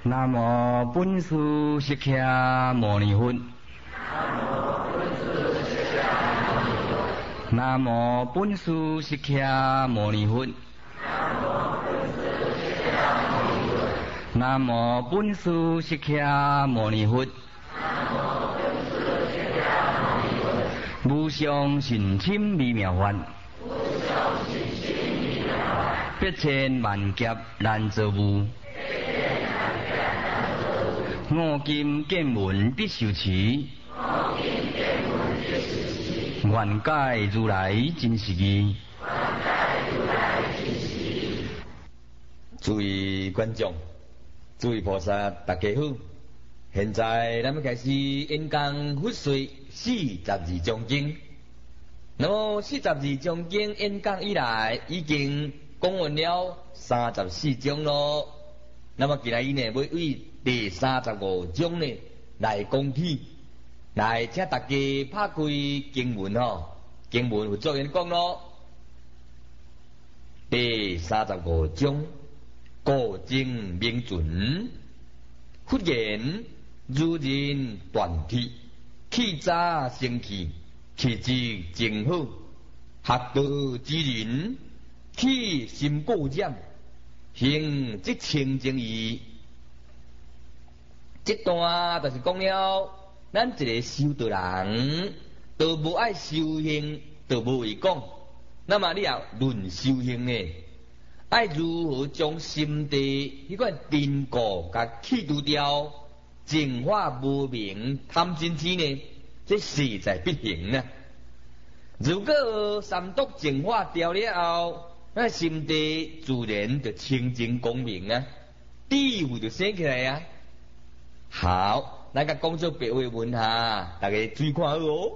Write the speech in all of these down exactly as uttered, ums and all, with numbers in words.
南无本师释迦牟尼佛。南无本师释迦牟尼佛。南无本师释迦牟尼佛。无上甚深微妙法，百千万劫难遭遇。我今见闻必受持，愿解如来真实义。诸位观众，诸位菩萨，大家好！现在咱们开始演讲佛说四十二章经。那么四十二章经演讲以来，已经讲完了三十四章咯。那么今日呢，要为第三十五章呢来讲起，来请大家拍开经文吼，经文有作言讲咯。第三十五章，故经名准，忽然如人断气，气早生气，气质正好，学道之人，气心过染，行即清净义。这段就是讲了，咱一个修道人，都无爱修行，都无会讲。那么你也论修行呢，爱如何将心地迄款颠固甲去除掉，净化无明贪嗔痴呢？这实在不行啊！如果三毒净化掉了后，那心地自然就清净光明啊，智慧就生起来啊！好，咱甲讲做白话文哈，大家注意看好哦。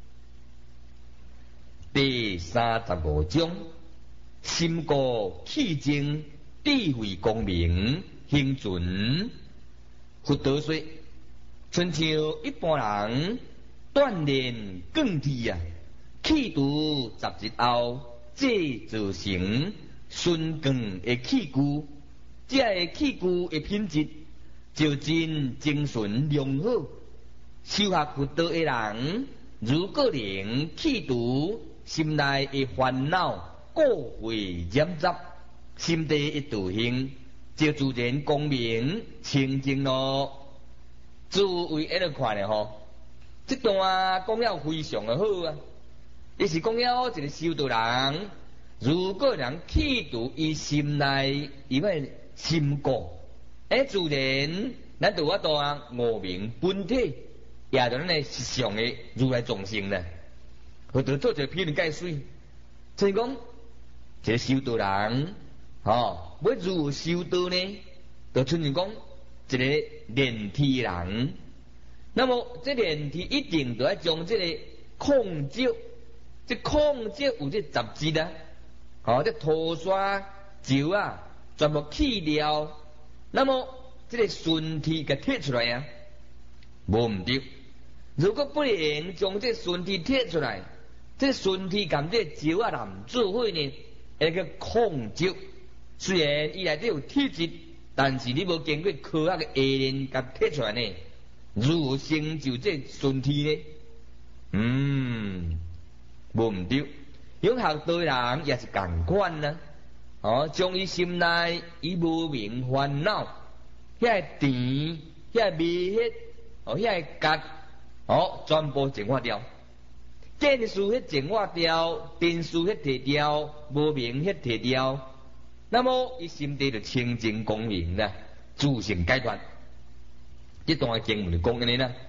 第三十五章，心过气净，智慧光明，行准。佛陀说，亲像一般人锻炼更体啊，气除杂质后，这造成顺光的气骨，这个气骨的品质。就真精纯良好，修学佛道的人，如果能去除心内的烦恼、过悔染杂，心地一道行，就自然光明清净咯。诸位喺度看咧吼，这段讲了非常的好啊！伊是讲了一个修道人，如果能去除伊心内伊个心过。诶，自然，咱就我当我明本体，也就咱个实相的如来众生啦。或者做一个譬如解水，就是讲，一个修道人，吼、哦，要如何修道呢？就亲像讲一个练体人，那么这练体一定就要将这个控制，这控制有这杂质啊，吼、哦，这涂刷、石啊，全部去掉。那么这个顺体给贴出来啊，无唔对。如果不能将这顺体贴出来，这顺体含这石啊男做伙呢，那个控制。虽然伊内底有体质，但是你无经过科学的验验甲贴出来呢，如何成就这顺体呢？嗯，无唔对。用学道人也是共款啦。哦，将伊心内伊无明烦恼，遐个甜，遐个味迄，哦，遐个夹，哦，全部净化掉。见事迄净化掉，定事迄摕掉，无明迄摕掉，那么伊心地就清净光明啦，自性解脱。这段经文就讲安尼啦。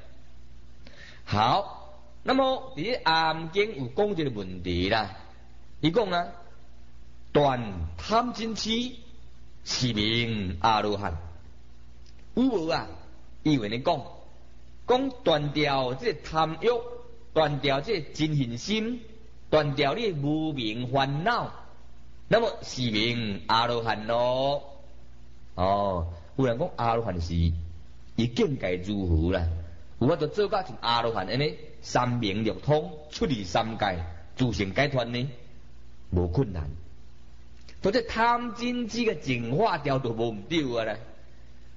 好，那么伫暗经有讲一个问题啦，伊讲啊。断贪嗔痴是名阿罗汉。有无啊？伊有呢讲，讲断掉这贪欲，断掉这嗔恨心，断掉你无明烦恼，那么是名阿罗汉咯。哦，有人讲阿罗汉是伊境界如何啦？有法度做到像阿罗汉安尼三明六通，出离三界，自性解脱呢？无困难。都这贪嗔痴嘅净化掉都无唔对啊啦！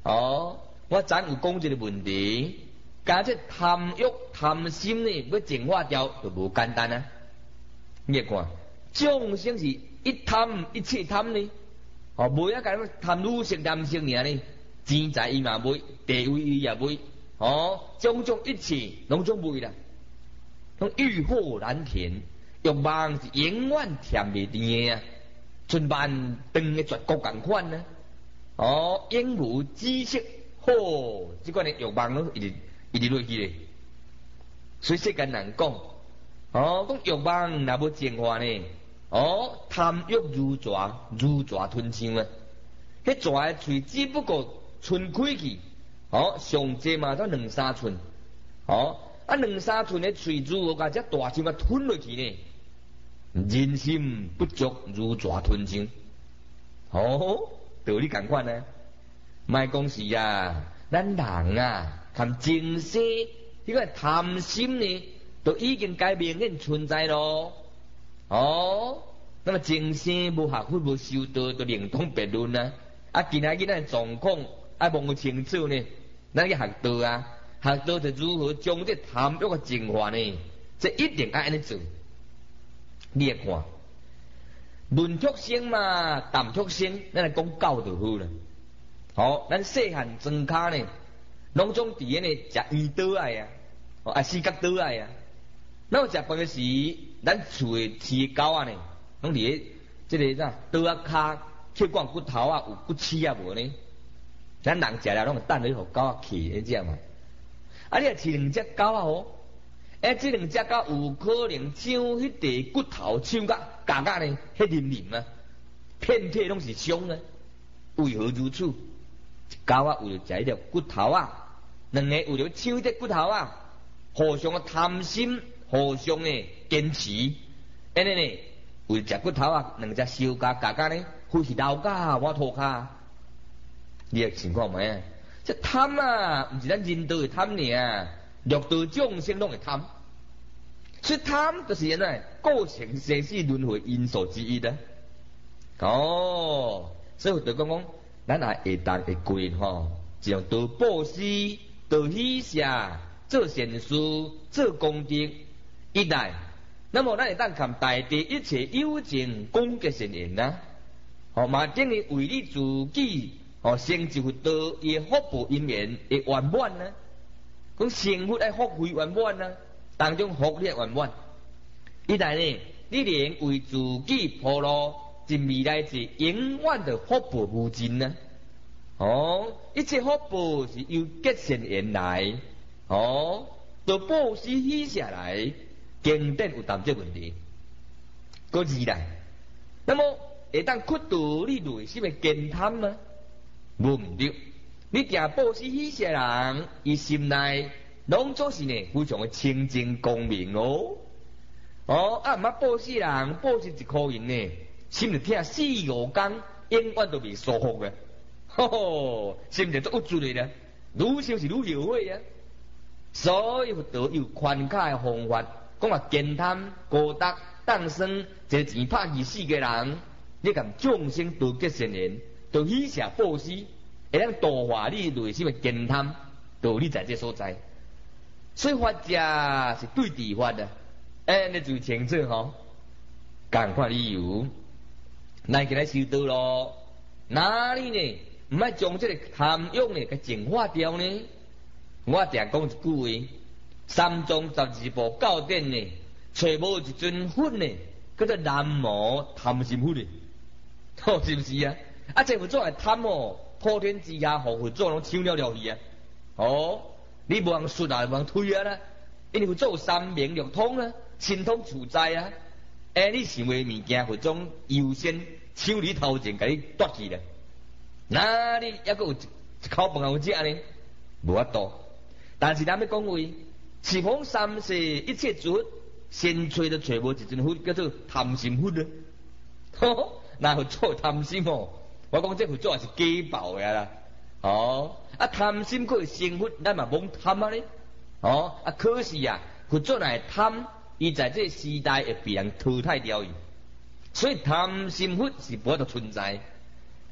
哦，我昨有讲一个问题，假设贪欲贪心呢要净化掉，就无简单啊。你看，众生是一贪一切贪呢，哦，袂啊，讲贪女色男色尔呢，钱财伊嘛袂，地位伊也袂，哦，种种一切拢总袂啦。拢欲壑难填，欲望是永远填袂甜的啊，像万长的绝国共款呢。哦，应无知识，吼，即款的欲望拢一直一直落去咧。所以世间人讲，哦，讲欲望若要净化呢，哦，贪欲如蛇，如蛇吞象啊。迄蛇的喙只不过伸开去，哦，上济嘛才两三寸，哦，啊两三寸的喙如何甲只大象啊吞落去呢？人心不足，如蛇吞象。哦。道理共款啊，莫讲是啊，咱人啊，含前世迄个贪心呢，都已经该明显存在咯。哦，那么前世无学佛无修道，就另当别论啊。啊，今仔日咱状况啊摸清楚呢，咱去学道啊，学道就如何将这贪欲个净化呢？这一定爱安尼做。你来看。文曲星嘛，淡曲星，咱来讲狗就好了。好，咱细汉庄卡呢，拢总伫呢食圆倒来啊，哦啊四角倒来啊。那有食饭时，咱厝诶饲狗啊呢，拢伫咧即个啥倒啊骹，去管骨头啊有骨刺啊无呢？咱人食了拢会等咧互狗啊去，你知嘛？啊，你若饲两只狗啊吼。哎，这两只狗有可能像迄块骨头，像甲夹夹呢，迄黏黏啊，遍体拢是伤啊。为何如此？狗啊，为了食迄条骨头啊，两个为了抢迄块骨头啊，互相啊贪心，互相呢坚持，安尼呢，为了食骨头啊，两只小家夹夹呢，或是老家我涂骹，你个情况没啊？这贪啊，毋是咱人道的贪尔。六道众生拢会贪，所以贪就是现在构成生死轮回因素之一的。哦，所以就讲讲，咱也会当会过吼，就用道布施、道喜舍、做善事、做功德，一来，那么咱会当看大地一切有情功德善缘呐，哦嘛，等于为你自己哦成就佛道伊福报因缘会圆满呢。讲成佛爱福慧圆满啊，当中福利圆满。一来呢，你连为自己铺路，即未来是永远的福报无尽啊！哦，一切福报是由结善缘来，哦，到布施喜舍来，经典有谈这问题。个二来，那么会当屈度你内心的健贪吗？无毋对。你定布施喜舍人，伊心内拢总是呢非常的清净光明哦。哦，啊，毋捌布施人，布施一箍银呢，心就疼四五工，永远都未舒服嘅。吼吼，心就都有注意啦，愈想是愈后悔啊。所以佛道有宽卡的方法，讲话健贪、高德、当生，这钱拍二四个人，你甲众生都结善缘，都喜舍布施。会当度化你内心的健贪，道理在这所在。所以法者是对治法的，哎，你就清楚吼。共款理由，咱起来修道咯，哪里呢？唔爱将这个贪欲呢给净化掉呢？我常讲一句话：三藏十二部教典呢，找无一尊佛呢，叫做南无贪心佛呢，好是不是啊？啊，这佛祖系贪哦。普天之下，互佛祖拢抢了了去啊！哦，你无通说啊，无通推啊啦，因为佛祖有三明六通啊，神通自在啊。哎，你想为物件，佛祖优先抢你头前，甲你夺去了。那你还阁有一口饭有食呢？无法度。但是咱要讲话，十方三世一切诸佛，先找都找无一尊佛，叫做贪心佛啊！吼，那佛祖贪心哦。我讲这佛祖也是假报的啦，哦，啊贪心可以生佛，咱嘛罔贪啊咧，哦，啊可是啊，佛祖若会贪，伊在这时代会被人淘汰掉伊，所以贪心佛是无法度存在。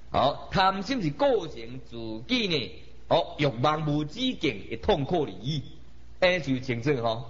好，贪心是构成自己呢，哦，欲望无止境的痛苦而已，安就清楚吼。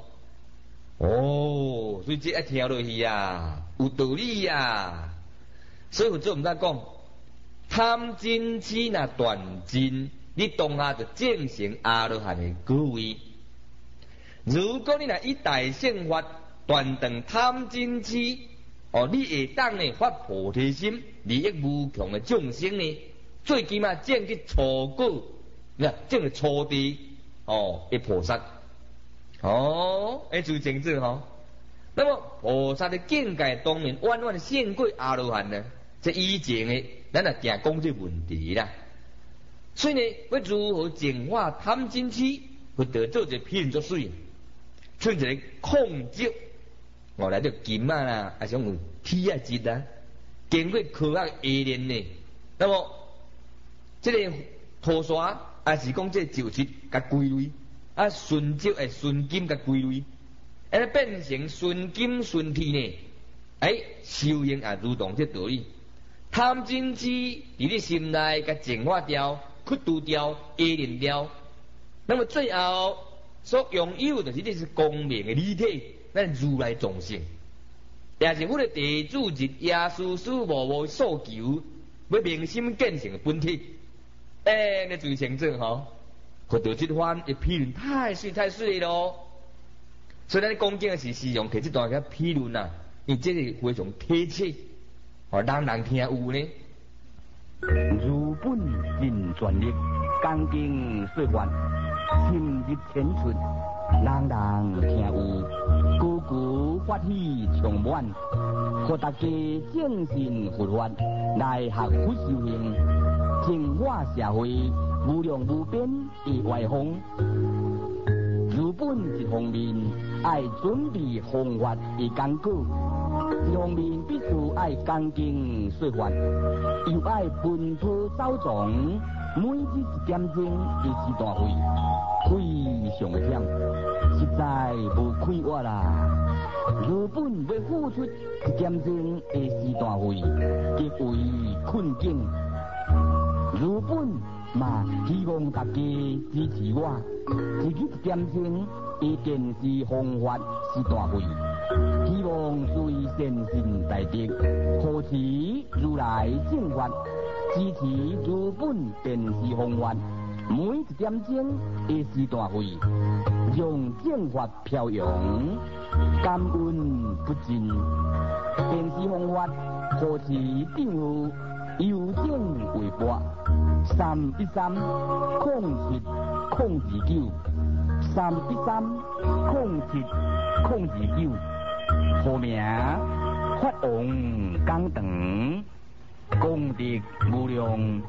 哦，所以这一听落去啊，有道理啊。所以佛祖毋知讲，贪嗔痴若断尽，你当下就证成阿罗汉的果位。如果你若以大乘法断断贪嗔痴，哦，你会当呢发菩提心，利益无穷的众生呢，最起码证去初果，那证去初地，哦，一菩萨，哦，哎，就清楚吼。那么菩萨的境界当然远远胜过阿罗汉呢，这以前的咱也惊讲这问题啦。所以呢，要如何净化贪嗔痴，会得做一批人作水，像一个控制。我来到金啊啦，还想有铁啊质啊，经过科学冶炼呢。那么，这个土砂还是讲这石质甲归类，啊纯石诶纯金甲归类，安尼变成纯金纯铁呢？哎，修行也如同这道理。贪嗔痴伫你心内甲净化掉、去除掉、冶炼掉，那么最后所拥有的就是你是光明的理体。咱如来众生，也是我的地主日耶稣师无无所求，要明心见性的本体。哎，那最清楚吼，看到这番一批论太水太水咯。所以咱讲经是是用摕这段个批论啊，因为这个非常贴切，哦，人人听有呢。 如本尽全力，刚经说完，深入浅出，人人听有，句句发喜充满，互大家正信佛法，来学佛修行，净化社会，无量无边的外风。如本一方面爱准备方法的讲果，一方面必须爱讲经说法，又爱奔波走藏，每日一点钟的时段会非常忝，实在无快活啦。如本要付出一点钟的时段会，极为困境。如本嘛希望大家支持我，自己一点钟的电视方法时段会，希望随善心大德，扶持如来正法，支持如本电视方法，每一点钟的时段会，让正法飘扬，感恩不尽。电视方法扶持订户邮政微博三一三空七空二九三一三空七空二九，号名法王讲堂，功德无量。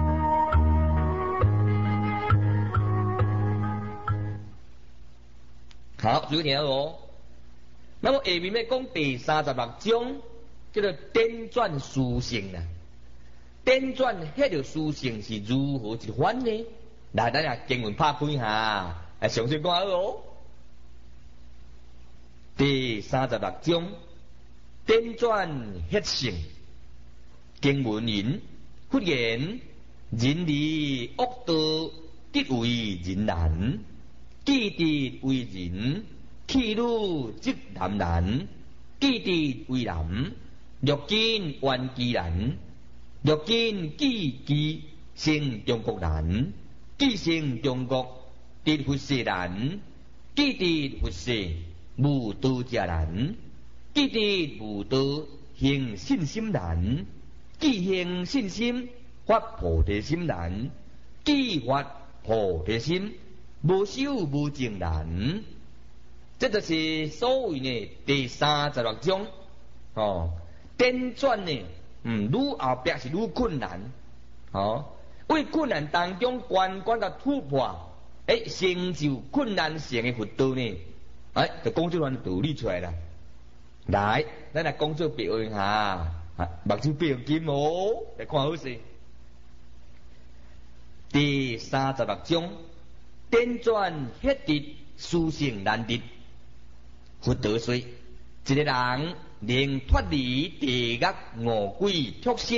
好，注意听哦。那么下面要讲第三十六章，叫做颠转殊胜啊。颠转迄条殊胜是如何一番呢？来，咱啊经文拍开下，来详细讲下哦。第三十六章，颠转迄胜。经文言：忽然人离恶道，得为人难；既得为人，去路即难难；既得为人，若见冤机难。若见既机成中国难，既成中国得佛世难；既得佛世无道者难；既得无道行信心难；既行信心发菩提心难；既发菩提心无修无证难。这就是所谓呢第三十六章哦，颠转呢。嗯，愈后壁是愈困难，哦，为困难当中关关甲突破，诶，成就困难性的佛道呢，哎，就讲这段道理出来啦。来，咱来讲做表演下，啊，目睭表金哦，来看好势。第三十六章，颠转迄得殊胜难得，佛道说，一个人能脱离地狱恶鬼畜生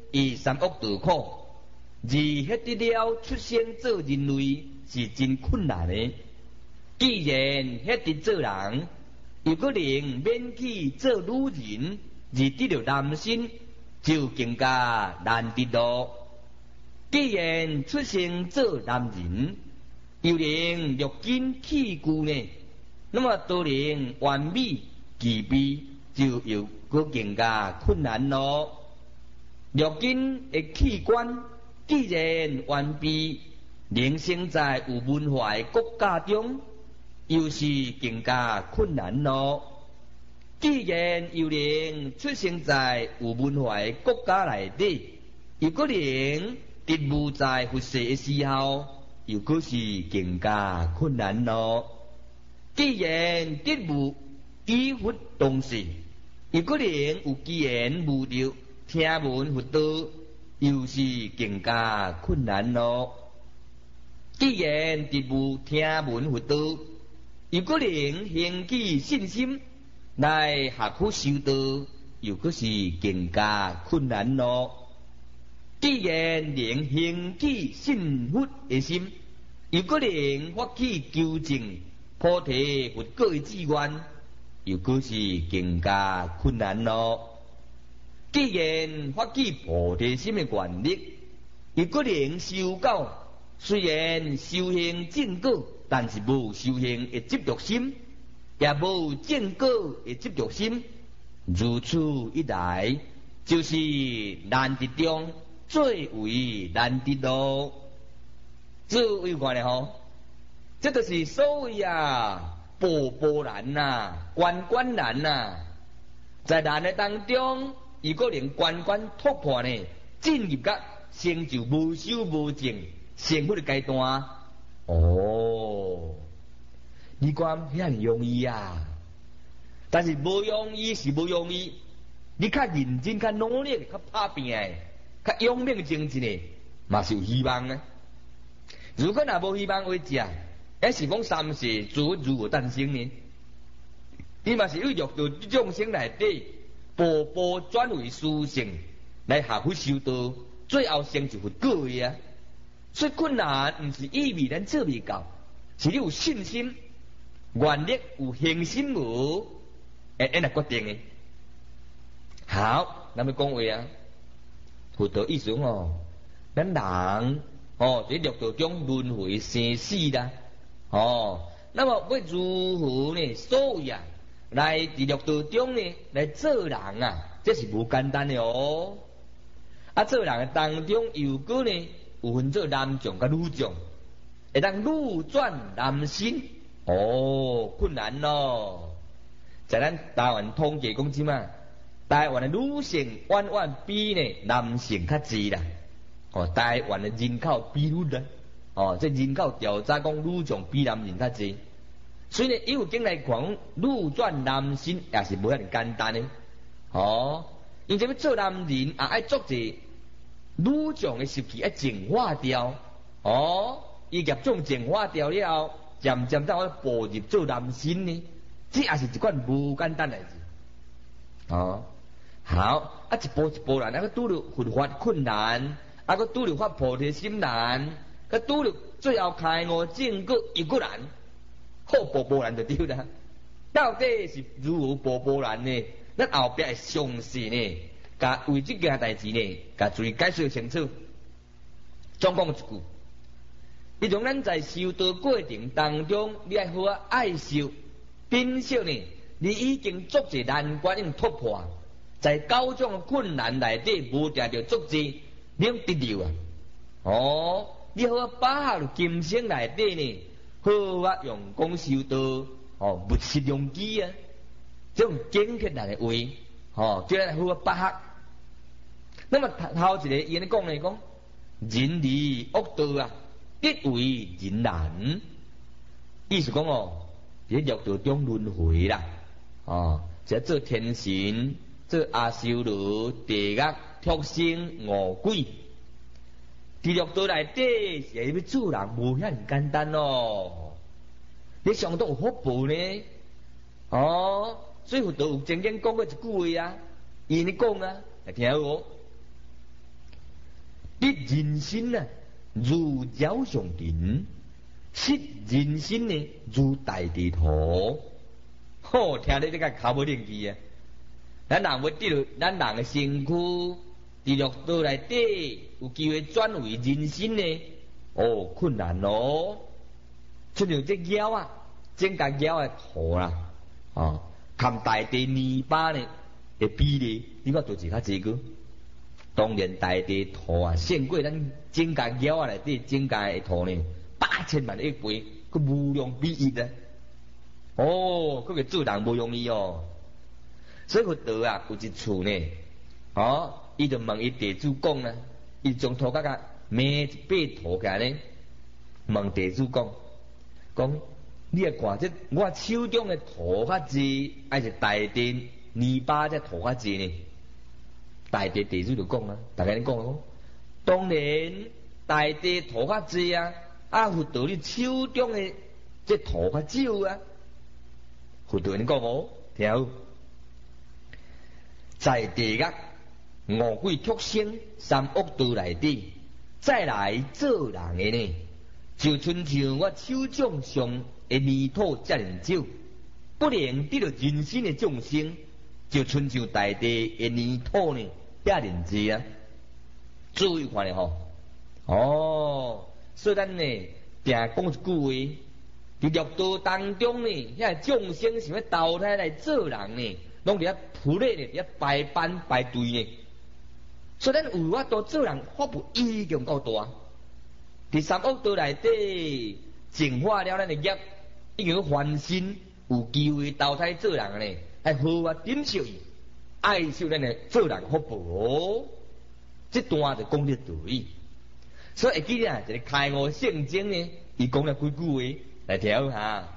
以三恶道苦。而迄得了出生做人类是真困难的。既然迄得做人，又可能免去做女人，而得了男身，就更加难得咯。既然出生做男人，又能肉筋器具呢，那么都能完美具备，就又搁更加困难咯。肉筋的器官既然完备，能生在有文化的国家中，又是更加困难咯。既然又能出生在有文化的国家内底，又可能得务在佛世的时候，又可是更加困难咯。既然得务与佛同时，又可能有机缘悟着听闻佛道，又是更加困难咯。既然得务听闻佛道，又可能兴起信心来学佛修道，又可是更加困难咯。既然能兴起信佛的心，又可能发起求证菩提佛果的志愿，又可是更加困难咯。既然发起菩提心的愿力，又可能修到虽然修行正果，但是无修行的执着心，也无正果的执着心。如此一来，就是难得中最为难得咯。诸位看咧吼，这就是所谓啊，步步难呐，关关难呐。在难的当中，伊可能关关突破呢，进入到成就无修无证成佛的阶段。哦，你讲遐尼容易啊？但是无容易是无容易，你较认真、较努力、较打拼的、较勇猛精神的，嘛是有希望啊。如果若无希望为食，还是讲三世诸佛如何诞生呢？你嘛是要入到众生内底，步步转为殊胜，来学佛修道，最后成就佛果的啊。所以困难毋是意味咱做未到，是你有信心、愿力、有恒心无，会安来决定的。好，咱们讲话啊，佛道意思哦，咱人哦在六道中轮回生死啦，哦，那么要如何呢？所谓啊，来伫六道中呢，来做人啊，这是无简单的哦。啊，做人的当中又个呢？有分做男众甲女众，会当女转男身，哦，困难咯。在咱台湾统计讲即嘛，台湾的女性远远比呢男性较济啦。哦，台湾的人口比率啦，哦，这人口调查讲女众比男人较济，所以呢，有经来讲女转男身也是无遐尼简单的。哦，因为要做男人也爱做者。女众的习气要净化掉，哦，伊业种净化掉了后，渐渐才会步入做男身呢。这也是一款无简单的事。哦，好，啊一步一步来，啊个拄着佛法困难，啊个拄着发菩提心难，个拄着最后开悟正果又个难，好步步难就对啦。到底是如何步步难呢？咱后壁会详细呢。甲为这件代志呢，甲注意解释清楚。总讲一句，你从咱在修道过程当中，你爱好啊爱修，并且呢，你已经足者难关已经突破，在九种困难内底无定着足者，你用得了啊！哦，你好啊把握今生内底呢，好啊用功修道，哦，不失良机啊，这种坚决来的话。哦，即个好啊，把握。那么头一个伊安尼讲呢，讲人离恶道啊，必为人难。意思讲哦，伫六道中轮回啦，哦，即做天神、做阿修罗、地狱、畜生、恶鬼，伫六道内底是要做人无遐尼简单咯。你上都有福报呢，哦。所以佛道有曾经讲过一句话啊，伊安尼讲啊，来听好哦。 你人生啊，如鸟上林；失人生呢，如大地土。好，听你这个口无灵气啊！咱人要得到咱人的身躯，伫六道内底有机会转为人生呢，哦，困难咯。就像这鸟啊，整个鸟的土啦，哦，含大地泥巴呢的比例，你看就是较济个。当然，大地土啊，胜过咱整个鸟啊内底整个的土呢，八千万亿倍，佮无量比一啊！哦，佮个做人无容易哦。所以佛陀啊，有一处呢，哦，伊就问伊地主讲啊，伊将土甲甲买一把土起来呢，问地主讲，讲你啊看这我手中的土较济，还是大地泥巴这土较济呢？大地地主就讲啊，大家你讲哦，当然大地土较济啊，啊佛陀你手中的这土较少啊。佛陀你讲哦，听好。在地狱五鬼畜生三恶道内底，再来做人的呢，就亲像我手掌上的泥土遮尔少，不能得到人生的众生，就亲像大地的泥土呢遮尔济啊。注意看咧吼，哦，所以咱呢，定讲一句话，伫六道当中呢，遐众生想要投胎来做人呢。拢伫遐铺咧呢，伫遐排班排队呢，所以咱有法度做人，福报已经够大。第三恶道内底净化了咱的业，已经翻身，有机会投胎做人呢，还好啊，珍惜伊，爱受咱的做人福报哦。这段就讲得对，所以会记啊，一个开悟圣经呢，伊讲了几句话来听下。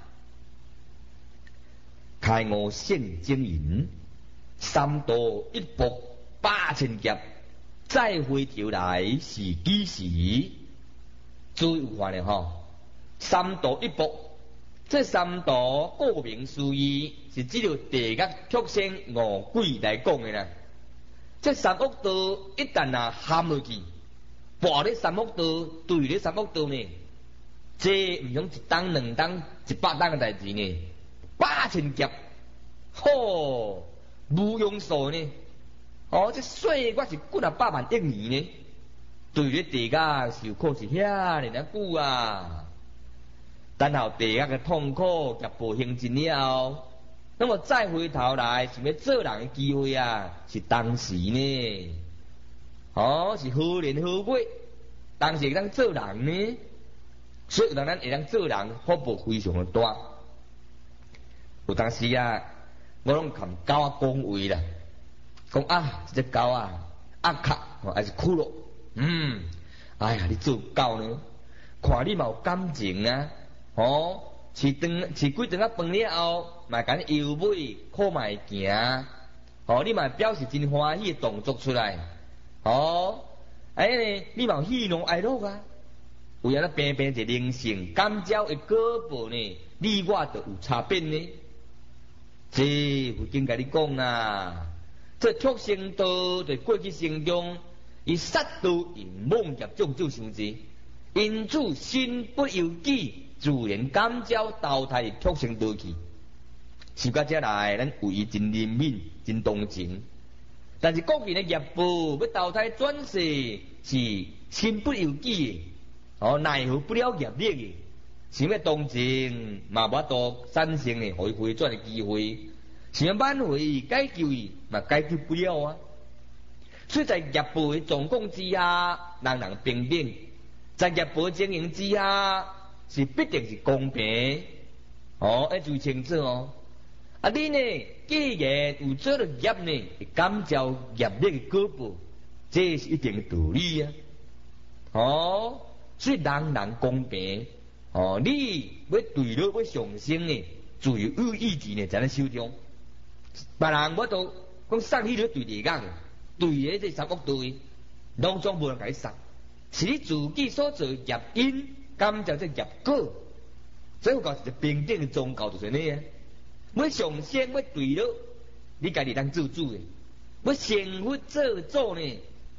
开悟圣经言：三途一步八千劫，再回头来是几时？注意看咧吼，三途一步，这三途顾名思义是只有地狱畜生五鬼来讲的啦。这三恶道一旦啊陷落去，跋咧三恶道，对咧三恶道呢，这唔像一当两当一百当嘅代志呢。八千劫，吼，无用数呢。哦，这岁月是几啊百万亿年呢。对咧地狱受苦是遐尼啊久啊。等候地狱嘅痛苦业报行尽了，那么再回头来想要做人嘅机会啊，是当时呢。哦，是好年好月，当时会当做人呢。所以有人咱会当做人，福报非常的大。有当时啊，我拢含狗仔讲话啦，讲啊，这只狗啊，阿卡还是骷髅，嗯，哎呀，你做狗呢，看你嘛有感情啊，哦，饲顿饲几顿啊饭了后，嘛甲你摇尾靠埋行，哦，你嘛表示真欢喜的动作出来，哦，哎呢，你嘛有喜怒哀乐啊，有影咱平平一灵性感召的果报呢，你我都有差别呢。这佛经甲你讲啊，这畜生道在过去生中，以杀盗淫妄业种种伤济，因此心不由己，自然感召投胎畜生道去。是到这来，咱有伊真怜悯、真同情。但是各人的业报要投胎转世，是心不由己的，哦，奈何不了业力的。想要同情，嘛无法度产生呢，互伊回转的机会；想要挽回、解救伊，嘛解救不了啊。所以在业报的状况之下，人人平等；在业报经营之下，是必定是公平。哦，要注意清楚哦。啊，你呢，既然有做了业呢，感召业力的果报，这是一定的道理啊。哦，所以人人公平。哦，你要对了要上升呢，自有有意志呢，在咱手中。别人我都讲杀你，你对地狱，对咧这三恶道，拢总无人甲你杀，是你自己所做业因，感召这业果。所以我讲是平等的宗教就是呢，要上升要对了，你家己当做主的；要成佛做主呢，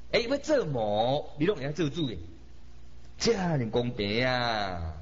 哎，要做魔，你拢会晓做主诶，这样公平啊！